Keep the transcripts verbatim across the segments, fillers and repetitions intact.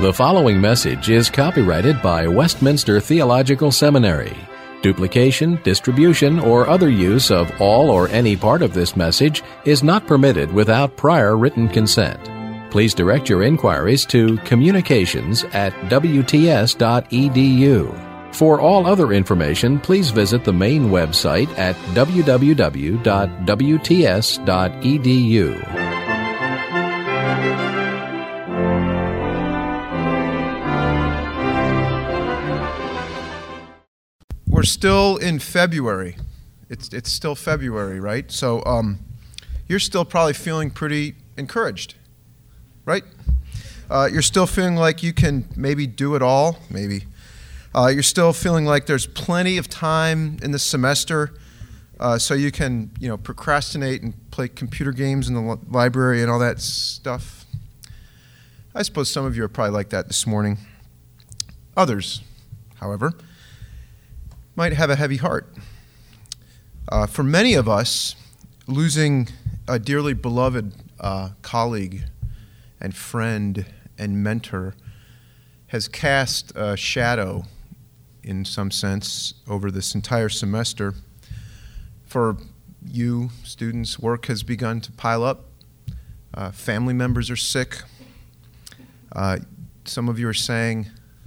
The following message is copyrighted by Westminster Theological Seminary. Duplication, distribution, or other use of all or any part of this message is not permitted without prior written consent. Please direct your inquiries to communications at w t s dot e d u. For all other information, please visit the main website at w w w dot w t s dot e d u. We're still in February. It's it's still February, right? So um, you're still probably feeling pretty encouraged, right? Uh, you're still feeling like you can maybe do it all, maybe. Uh, you're still feeling like there's plenty of time in the semester, uh, so you can, you know, procrastinate and play computer games in the li- library and all that stuff. I suppose some of you are probably like that this morning. Others, however, might have a heavy heart. Uh, for many of us, losing a dearly beloved uh, colleague and friend and mentor has cast a shadow, in some sense, over this entire semester. For you, students, work has begun to pile up. Uh, family members are sick. Uh, some of you are saying,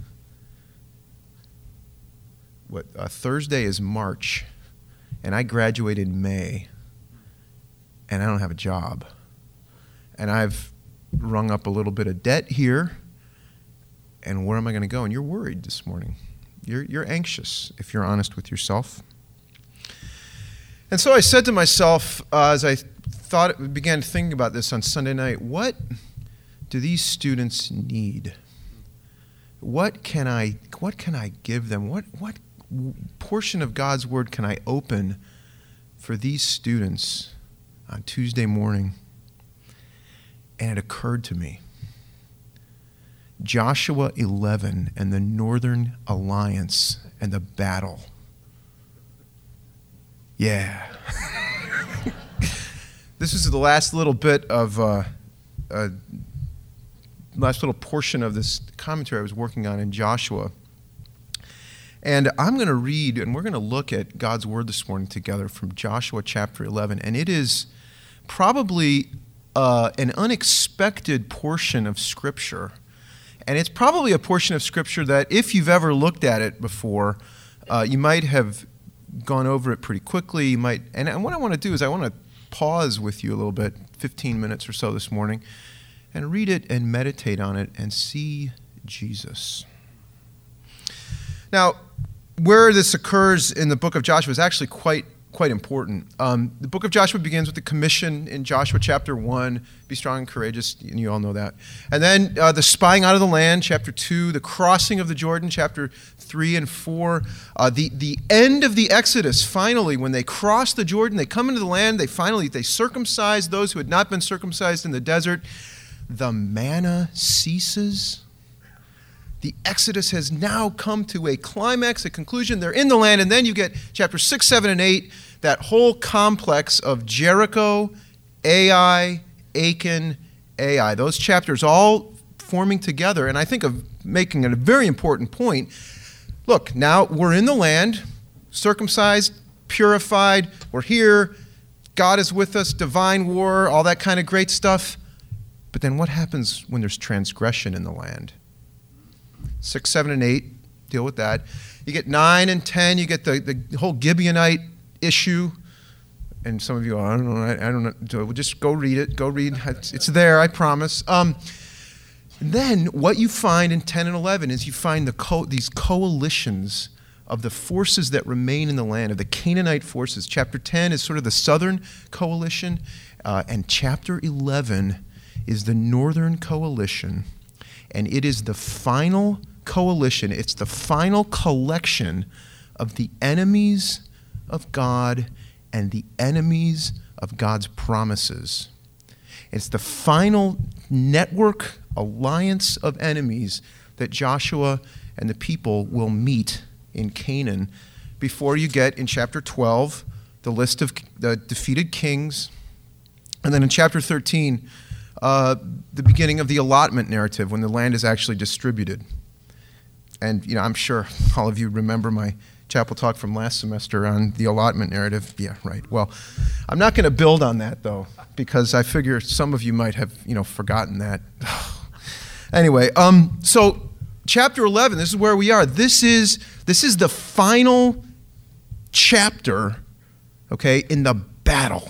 What uh, Thursday is March, and I graduated in May, and I don't have a job. And I've rung up a little bit of debt here, and where am I going to go? And you're worried this morning. You're you're anxious, if you're honest with yourself. And so I said to myself, uh, as I thought, began thinking about this on Sunday night, what do these students need? What can I what can I give them? What what portion of God's Word can I open for these students on Tuesday morning? And it occurred to me, Joshua eleven and the Northern Alliance and the battle. Yeah. This is the last little bit of, uh, uh, last little portion of this commentary I was working on in Joshua. And I'm going to read, and we're going to look at God's Word this morning together from Joshua chapter eleven. And it is probably uh, an unexpected portion of Scripture. And it's probably a portion of Scripture that if you've ever looked at it before, uh, you might have gone over it pretty quickly. You might, and what I want to do is I want to pause with you a little bit, fifteen minutes or so this morning, and read it and meditate on it and see Jesus. Now, where this occurs in the book of Joshua is actually quite quite important. Um, the book of Joshua begins with the commission in Joshua chapter one, be strong and courageous, and you all know that. And then uh, the spying out of the land, chapter two, the crossing of the Jordan, chapter three and four, uh, the, the end of the Exodus, finally, when they cross the Jordan, they come into the land, they finally, they circumcise those who had not been circumcised in the desert. The manna ceases. The Exodus has now come to a climax, a conclusion. They're in the land, and then you get chapter six, seven, and eight, that whole complex of Jericho, Ai, Achan, Ai. Those chapters all forming together, and I think of making a very important point. Look, now we're in the land, circumcised, purified, we're here, God is with us, divine war, all that kind of great stuff. But then what happens when there's transgression in the land? Six, seven, and eight deal with that. You get nine and ten. You get the, the whole Gibeonite issue. And some of you, I don't know, I, I don't know. We'll just go read it. Go read. It's, it's there, I promise. Um, then what you find in ten and eleven is you find the co- these coalitions of the forces that remain in the land, of the Canaanite forces. Chapter ten is sort of the southern coalition, uh, and chapter eleven is the northern coalition. And it is the final coalition, it's the final collection of the enemies of God and the enemies of God's promises. It's the final network, alliance of enemies that Joshua and the people will meet in Canaan before you get in chapter twelve the list of the defeated kings. And then in chapter thirteen, uh, the beginning of the allotment narrative, when the land is actually distributed. And you know, I'm sure all of you remember my chapel talk from last semester on the allotment narrative. Yeah, right. Well, I'm not going to build on that, though, because I figure some of you might have, you know, forgotten that. Anyway, um, so chapter eleven, this is where we are. This is this is the final chapter, okay, in the battle.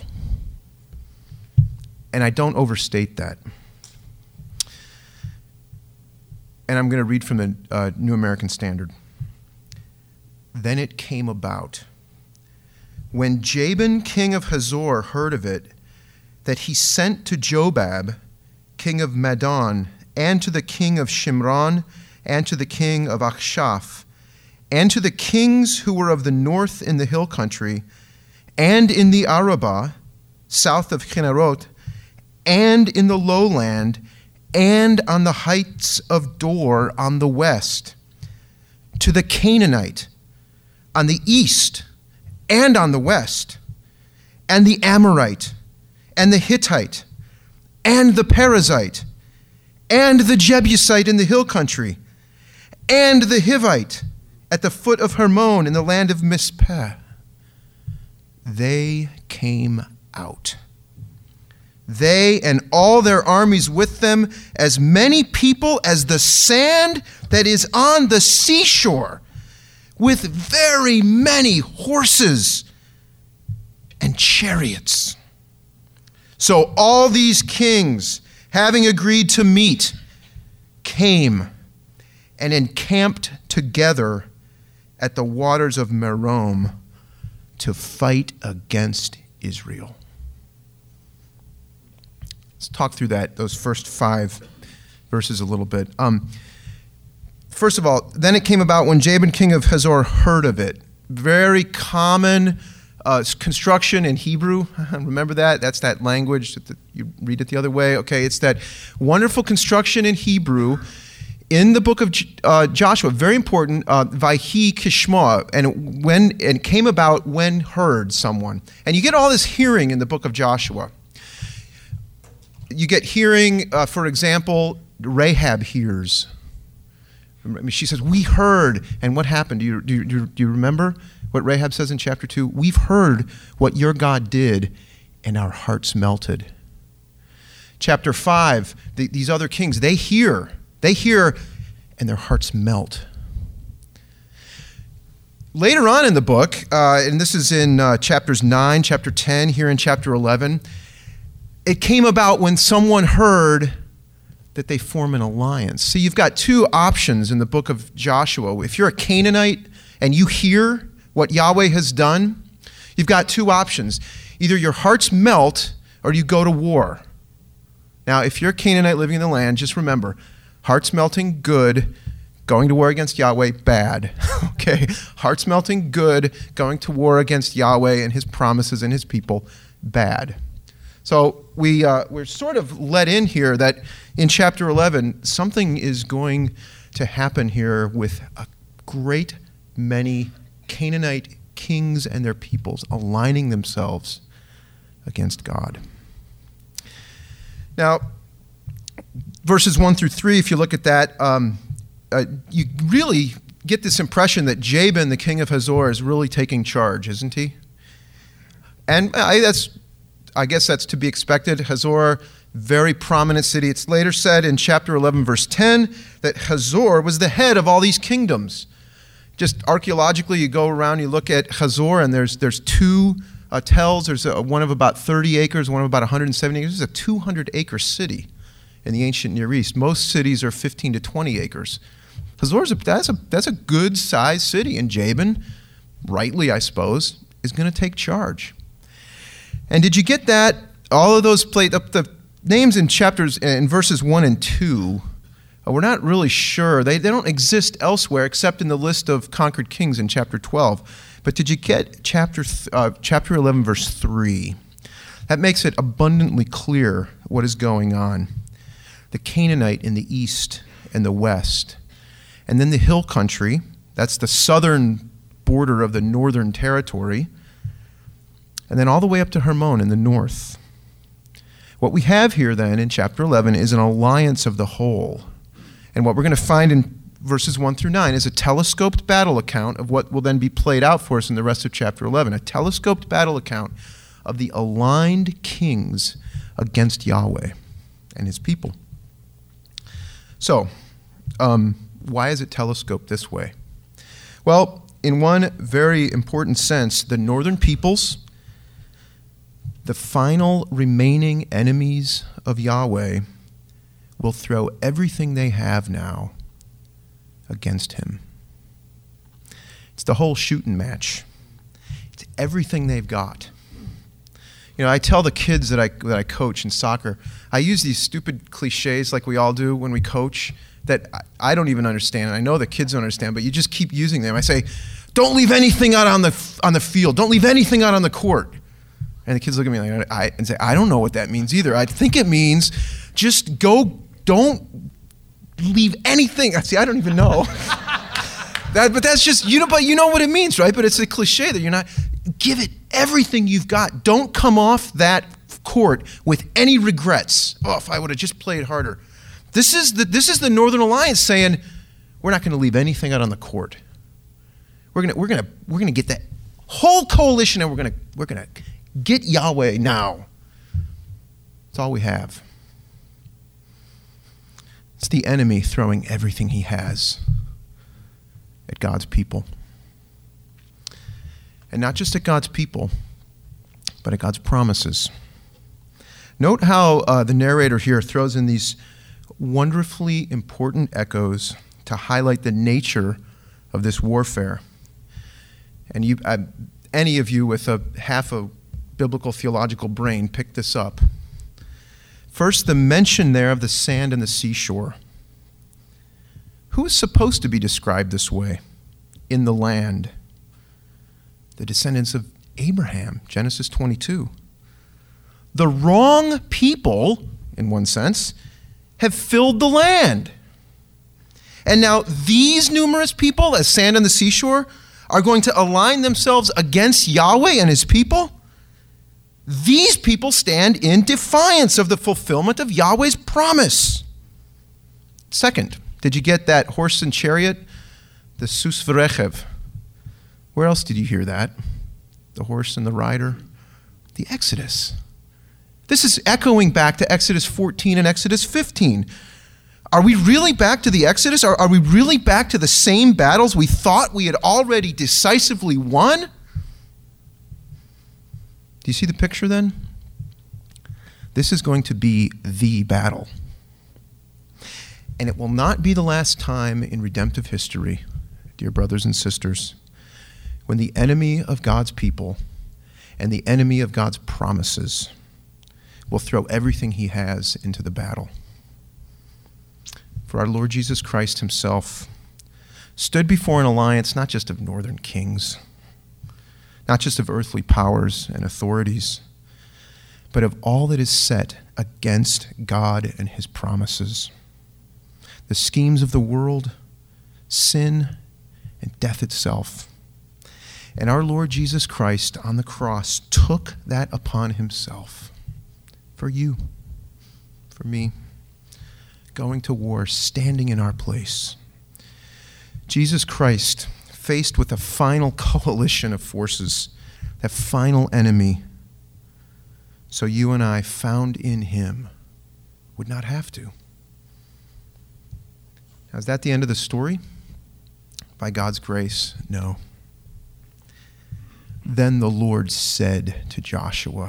And I don't overstate that. And I'm going to read from the uh, New American Standard. Then it came about, when Jabin, king of Hazor, heard of it, that he sent to Jobab, king of Madon, and to the king of Shimron, and to the king of Achshaph, and to the kings who were of the north in the hill country, and in the Arabah, south of Chinnerot, and in the lowland, and on the heights of Dor on the west, to the Canaanite on the east and on the west, and the Amorite, and the Hittite, and the Perizzite, and the Jebusite in the hill country, and the Hivite at the foot of Hermon in the land of Mizpeh. They came out. They and all their armies with them, as many people as the sand that is on the seashore, with very many horses and chariots. So all these kings, having agreed to meet, came and encamped together at the waters of Merom to fight against Israel. Let's talk through that, those first five verses a little bit. Um, first of all, then it came about when Jabin, king of Hazor, heard of it. Very common uh, construction in Hebrew. Remember that? That's that language. That the, you read it the other way. Okay, it's that wonderful construction in Hebrew in the book of uh, Joshua. Very important. Uh, Vayhi kishma, and when and came about when heard someone. And you get all this hearing in the book of Joshua. You get hearing, uh, for example, Rahab hears. I mean, she says, we heard. And what happened? Do you, do, you, do you remember what Rahab says in chapter two? We've heard what your God did, and our hearts melted. Chapter five, the, these other kings, they hear. They hear, and their hearts melt. Later on in the book, uh, and this is in uh, chapters nine, chapter ten, here in chapter eleven, it came about when someone heard that they form an alliance. See, you've got two options in the book of Joshua. If you're a Canaanite and you hear what Yahweh has done, you've got two options. Either your hearts melt or you go to war. Now, if you're a Canaanite living in the land, just remember, hearts melting, good. Going to war against Yahweh, bad. Okay? Hearts melting, good. Going to war against Yahweh and his promises and his people, bad. So we, uh, we're sort of let in here that in chapter eleven, something is going to happen here with a great many Canaanite kings and their peoples aligning themselves against God. Now, verses one through three, if you look at that, um, uh, you really get this impression that Jabin, the king of Hazor, is really taking charge, isn't he? And I, that's... I guess that's to be expected. Hazor, very prominent city. It's later said in chapter eleven, verse ten, that Hazor was the head of all these kingdoms. Just archaeologically, you go around, you look at Hazor, and there's there's two uh, tells. There's a, one of about thirty acres, one of about one hundred seventy acres. This is a two hundred acre city in the ancient Near East. Most cities are fifteen to twenty acres. Hazor's a, that's a that's a good sized city, and Jabin, rightly I suppose, is going to take charge. And did you get that? All of those plate up the names in chapters in verses one and two. Uh, we're not really sure. They they don't exist elsewhere except in the list of conquered kings in chapter twelve. But did you get chapter th- uh, chapter eleven, verse three? That makes it abundantly clear what is going on. The Canaanite in the east and the west, and then the hill country. That's the southern border of the northern territory. And then all the way up to Hermon in the north. What we have here then in chapter eleven is an alliance of the whole. And what we're going to find in verses one through nine is a telescoped battle account of what will then be played out for us in the rest of chapter eleven. A telescoped battle account of the aligned kings against Yahweh and his people. So, um, why is it telescoped this way? Well, in one very important sense, the northern peoples, the final remaining enemies of Yahweh, will throw everything they have now against him. It's the whole shooting match. It's everything they've got. You know, I tell the kids that I that I coach in soccer, I use these stupid cliches like we all do when we coach that I don't even understand. I know the kids don't understand, but you just keep using them. I say, don't leave anything out on the on the field. Don't leave anything out on the court. And the kids look at me like I and say, I don't know what that means either. I think it means just go, don't leave anything. See, I don't even know. that, but that's just, you know, but you know what it means, right? But it's a cliche that you're not, give it everything you've got. Don't come off that court with any regrets. Oh, if I would have just played harder. This is the this is the Northern Alliance saying, we're not going to leave anything out on the court. We're gonna we're gonna we're gonna get that whole coalition, and we're gonna we're gonna get Yahweh now. It's all we have. It's the enemy throwing everything he has at God's people. And not just at God's people, but at God's promises. Note how uh, the narrator here throws in these wonderfully important echoes to highlight the nature of this warfare. And you, uh, any of you with a half a biblical theological brain pick this up. First, the mention there of the sand and the seashore. Who is supposed to be described this way in the land? The descendants of Abraham, Genesis twenty-two. The wrong people, in one sense, have filled the land. And now these numerous people, as sand on the seashore, are going to align themselves against Yahweh and his people. These people stand in defiance of the fulfillment of Yahweh's promise. Second, did you get that horse and chariot? The sus v'rechev. Where else did you hear that? The horse and the rider? The Exodus. This is echoing back to Exodus fourteen and Exodus fifteen. Are we really back to the Exodus? Are, are we really back to the same battles we thought we had already decisively won? Do you see the picture then? This is going to be the battle. And it will not be the last time in redemptive history, dear brothers and sisters, when the enemy of God's people and the enemy of God's promises will throw everything he has into the battle. For our Lord Jesus Christ himself stood before an alliance not just of northern kings, not just of earthly powers and authorities, but of all that is set against God and his promises. The schemes of the world, sin, and death itself. And our Lord Jesus Christ on the cross took that upon himself for you, for me, going to war, standing in our place. Jesus Christ, faced with a final coalition of forces, that final enemy, so you and I, found in him, would not have to. Now, is that the end of the story? By God's grace, no. Then the Lord said to Joshua,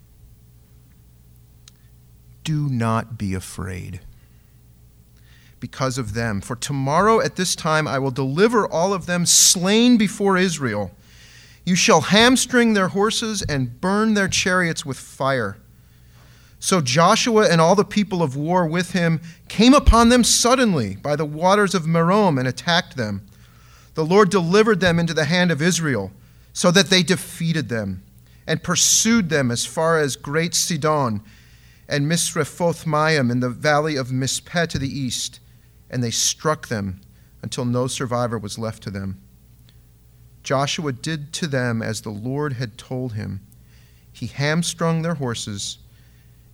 do not be afraid because of them, for tomorrow at this time I will deliver all of them slain before Israel. You shall hamstring their horses and burn their chariots with fire. So Joshua and all the people of war with him came upon them suddenly by the waters of Merom and attacked them. The Lord delivered them into the hand of Israel, so that they defeated them and pursued them as far as Great Sidon and Misrephoth-Maim in the valley of Mispeh to the east, and they struck them until no survivor was left to them. Joshua did to them as the Lord had told him. He hamstrung their horses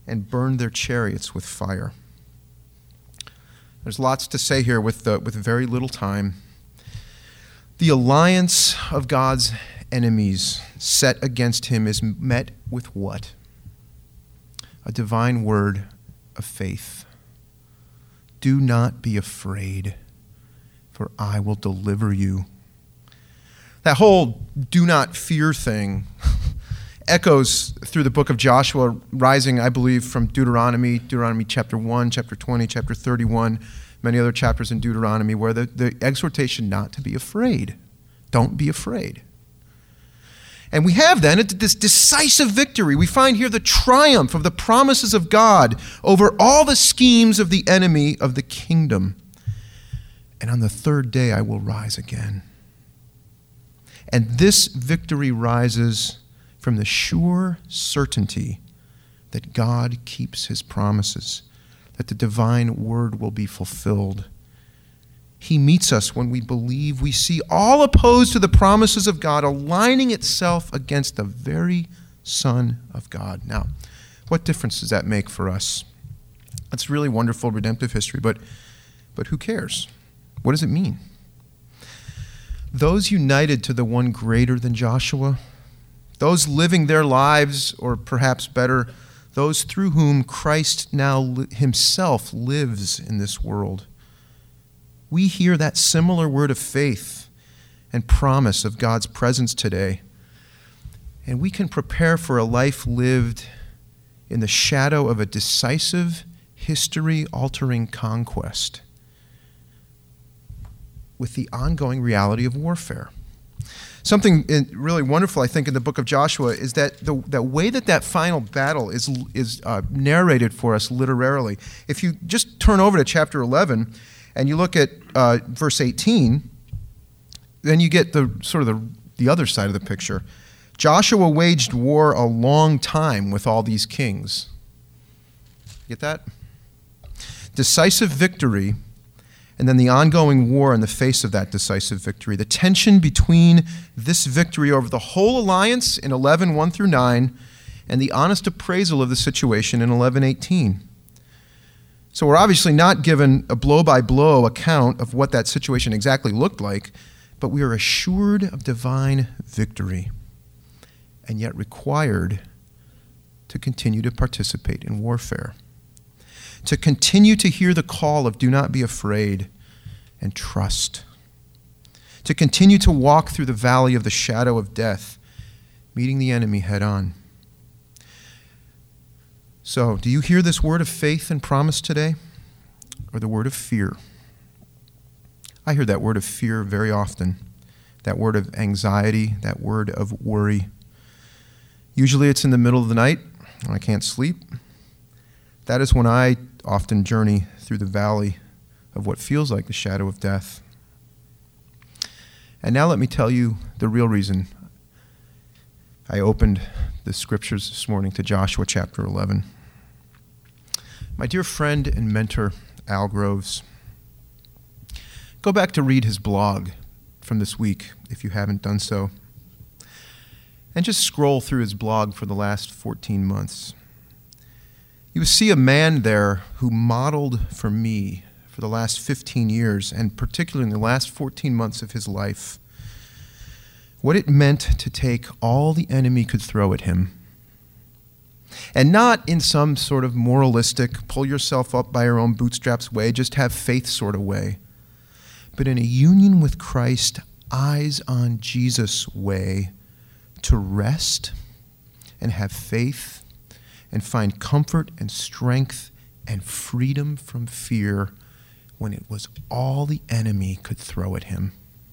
and burned their chariots with fire. There's lots to say here with, uh, with very little time. The alliance of God's enemies set against him is met with what? A divine word of faith. Do not be afraid, for I will deliver you. That whole do not fear thing echoes through the book of Joshua, rising, I believe, from Deuteronomy, Deuteronomy chapter one, chapter twenty, chapter thirty-one, many other chapters in Deuteronomy, where the, the exhortation not to be afraid. Don't be afraid. And we have then this decisive victory. We find here the triumph of the promises of God over all the schemes of the enemy of the kingdom. And on the third day I will rise again. And this victory rises from the sure certainty that God keeps his promises, that the divine word will be fulfilled. He meets us when we believe we see all opposed to the promises of God aligning itself against the very Son of God. Now, what difference does that make for us? That's really wonderful redemptive history, but, but who cares? What does it mean? Those united to the one greater than Joshua, those living their lives, or perhaps better, those through whom Christ now li- himself lives in this world, we hear that similar word of faith and promise of God's presence today. And we can prepare for a life lived in the shadow of a decisive, history-altering conquest with the ongoing reality of warfare. Something really wonderful, I think, in the book of Joshua is that the, the way that that final battle is, is uh, narrated for us literarily. If you just turn over to chapter eleven, and you look at uh, verse eighteen, then you get the sort of the, the other side of the picture. Joshua waged war a long time with all these kings. Get that? Decisive victory, and then the ongoing war in the face of that decisive victory. The tension between this victory over the whole alliance in eleven, one through nine, and the honest appraisal of the situation in eleven eighteen. So we're obviously not given a blow-by-blow account of what that situation exactly looked like, but we are assured of divine victory and yet required to continue to participate in warfare, to continue to hear the call of do not be afraid and trust, to continue to walk through the valley of the shadow of death, meeting the enemy head on. So, do you hear this word of faith and promise today, or the word of fear? I hear that word of fear very often, that word of anxiety, that word of worry. Usually it's in the middle of the night when I can't sleep. That is when I often journey through the valley of what feels like the shadow of death. And now let me tell you the real reason I opened the scriptures this morning to Joshua chapter eleven. My dear friend and mentor, Al Groves, go back to read his blog from this week if you haven't done so, and just scroll through his blog for the last fourteen months. You will see a man there who modeled for me for the last fifteen years, and particularly in the last fourteen months of his life, what it meant to take all the enemy could throw at him, and not in some sort of moralistic, pull yourself up by your own bootstraps way, just have faith sort of way, but in a union with Christ, eyes on Jesus way, to rest and have faith and find comfort and strength and freedom from fear when it was all the enemy could throw at him.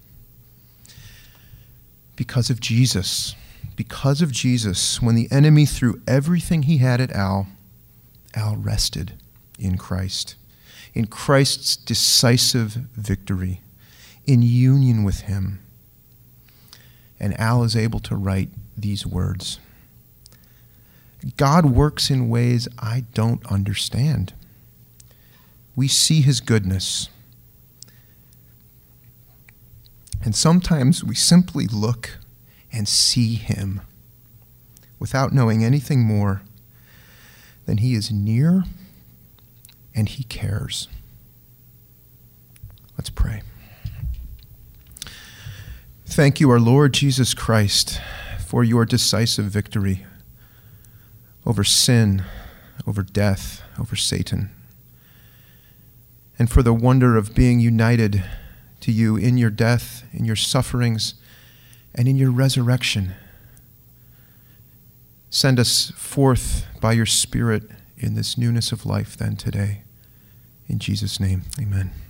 Because of Jesus, because of Jesus, when the enemy threw everything he had at Al, Al rested in Christ, in Christ's decisive victory, in union with him. And Al is able to write these words. God works in ways I don't understand. We see his goodness. And sometimes we simply look and see him without knowing anything more. then he is near and he cares. Let's pray. Thank you, our Lord Jesus Christ, for your decisive victory over sin, over death, over Satan, and for the wonder of being united to you in your death, in your sufferings, and in your resurrection. Send us forth by your Spirit in this newness of life then today. In Jesus' name, amen.